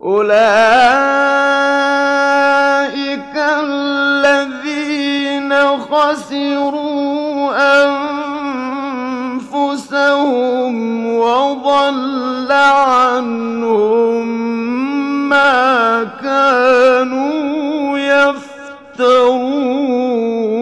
أولئك الذين خسروا أنفسهم وضل عنهم ما كانوا يفترون.